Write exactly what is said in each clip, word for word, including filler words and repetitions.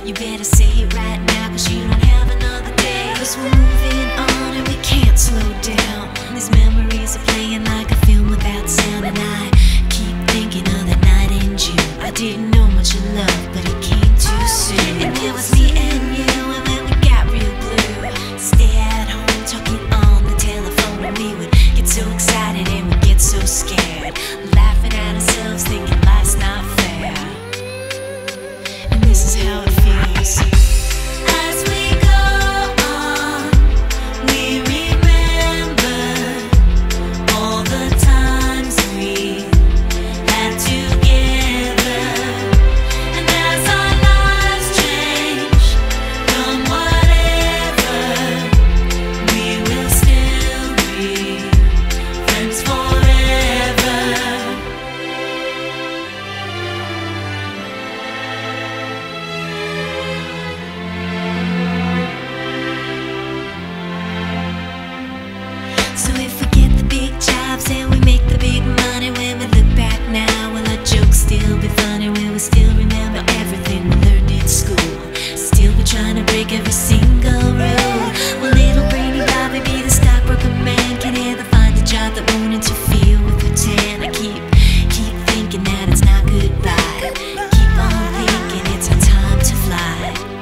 You better say it right now, cause you don't have another day. Cause we're moving on and we can't slow down. These memories are playing like a film without sound. And I keep thinking of that night in June. I didn't know much of love, but it came too soon. And it was me and you, and then we got real blue. Stay at home talking on the telephone, and we would get so excited and we'd get so scared, laughing at ourselves, thinking life's not fair. And this is how it feels. As we go on, we remember all the times we had together. And as our lives change from whatever, we will still be friends forever. So if we get the big jobs and we make the big money, when we look back now, will our jokes still be funny? Will we still remember everything we learned in school? Still be trying to break every single rule? Will little brainy Bobby be the stockbroker man? Can he ever find a job that won't interfere with the tan? I keep, keep thinking that it's not goodbye. Keep on thinking it's our time to fly.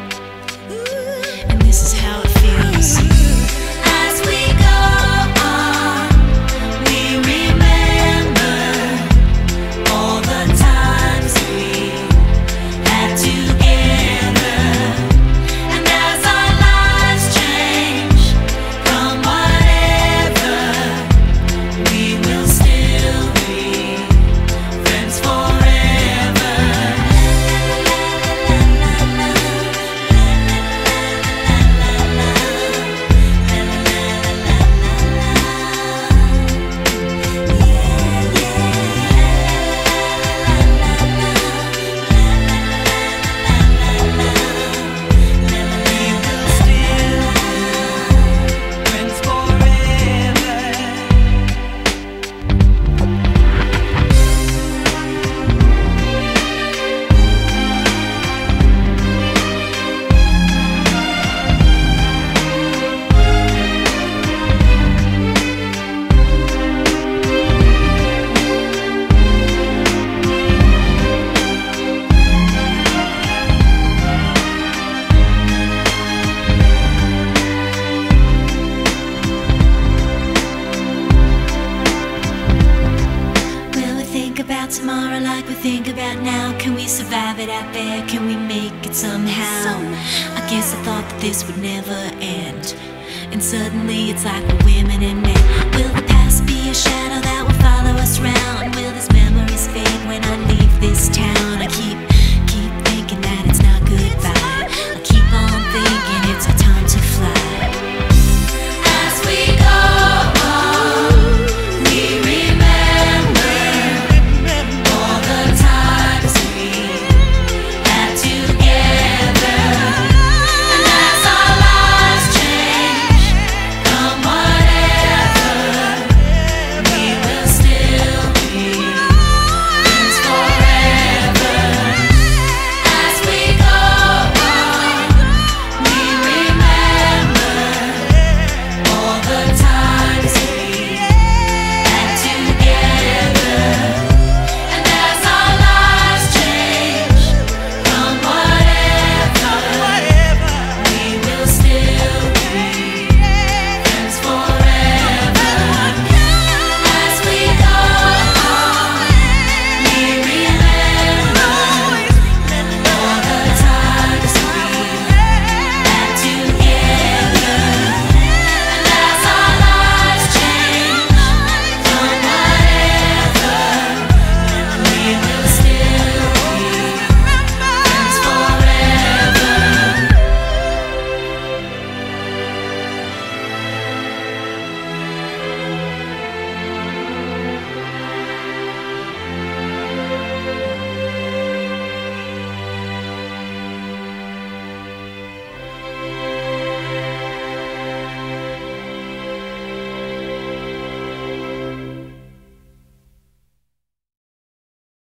And this is how it feels. As we go on, we remember all the times we had together. And as our lives change from whatever, we will still be friends forever. Will we think about tomorrow like we think about now? Can we survive it out there? Can we make it somehow? I guess I thought that this would never end, and suddenly it's like we're women and men. Will the past be a shadow that will follow us round? Will these memories fade when I leave this town? I keep